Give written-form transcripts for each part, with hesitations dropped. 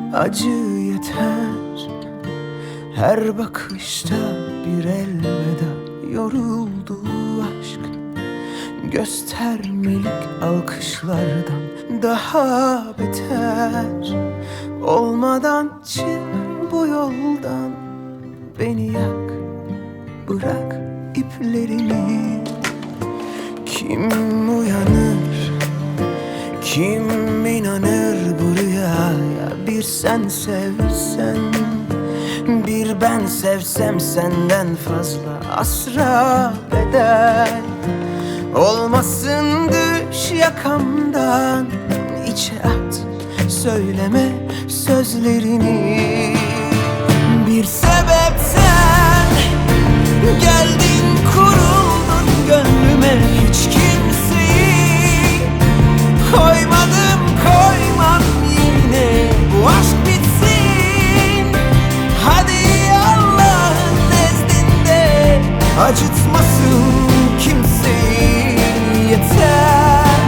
acı yeter. Her bakışta bir elveda. Yoruldu aşk göstermelik alkışlardan daha beter. Olmadan çık bu yoldan, beni yak, bırak iplerini. Kim uyanır, kim inanır bu rüyaya? Bir sen sevsen, bir ben sevsem senden fazla asra bedel. Olmasın düş yakamdan, içe at, söyleme sözlerini. Bir sebepten geldin, kuruldun gönlüme. Hiç kimseyi koymadım, koymam yine. Bu aşk bitsin, hadi Allah'ın nezdinde. Acıtmasın kimseyi, yeter.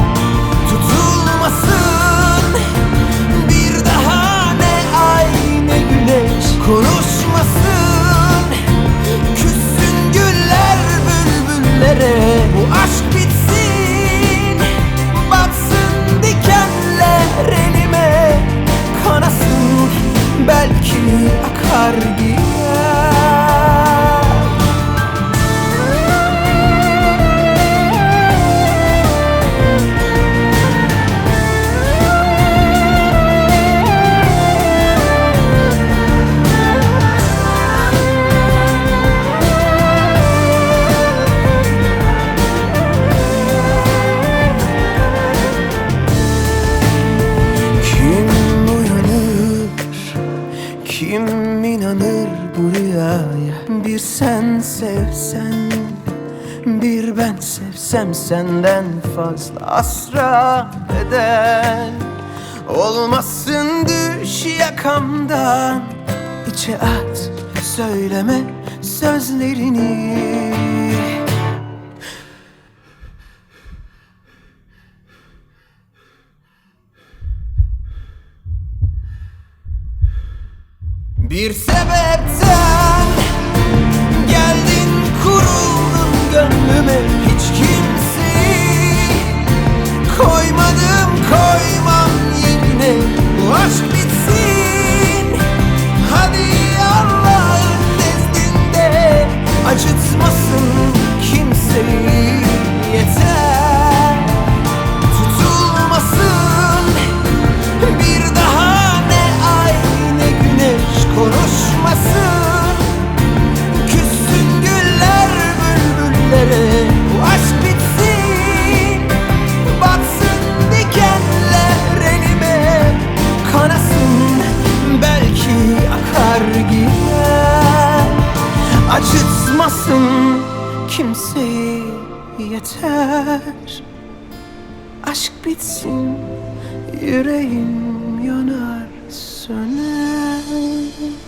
Tutulmasın bir daha ne ay ne güneş. Konuşmasın, küssün güller bülbüllere. Bu aşk bitsin, batsın dikenler elime. Kanasın, belki akar gider. Kim inanır bu rüyaya? Bir sen sevsen, bir ben sevsem senden fazla asra bedel. Olmasın düş yakamdan, içe at, söyleme sözlerini. Bir sebepten geldin, kuruldun gönlüme. Hiç kimseyi koymadım, koymam yine. Bu aşk bitsin, hadi Allah'ın nezdinde. Acıtmasın kimseyi, yeter. Tutulmasın bir daha ne ay ne güneş. Konuşmasın, küssün güller bülbüllere. Bu aşk bitsin, batsın dikenler elime. Kanasın, belki akar gider. Acıtmasın kimseyi, yeter. Aşk bitsin, yüreğim yanar söner.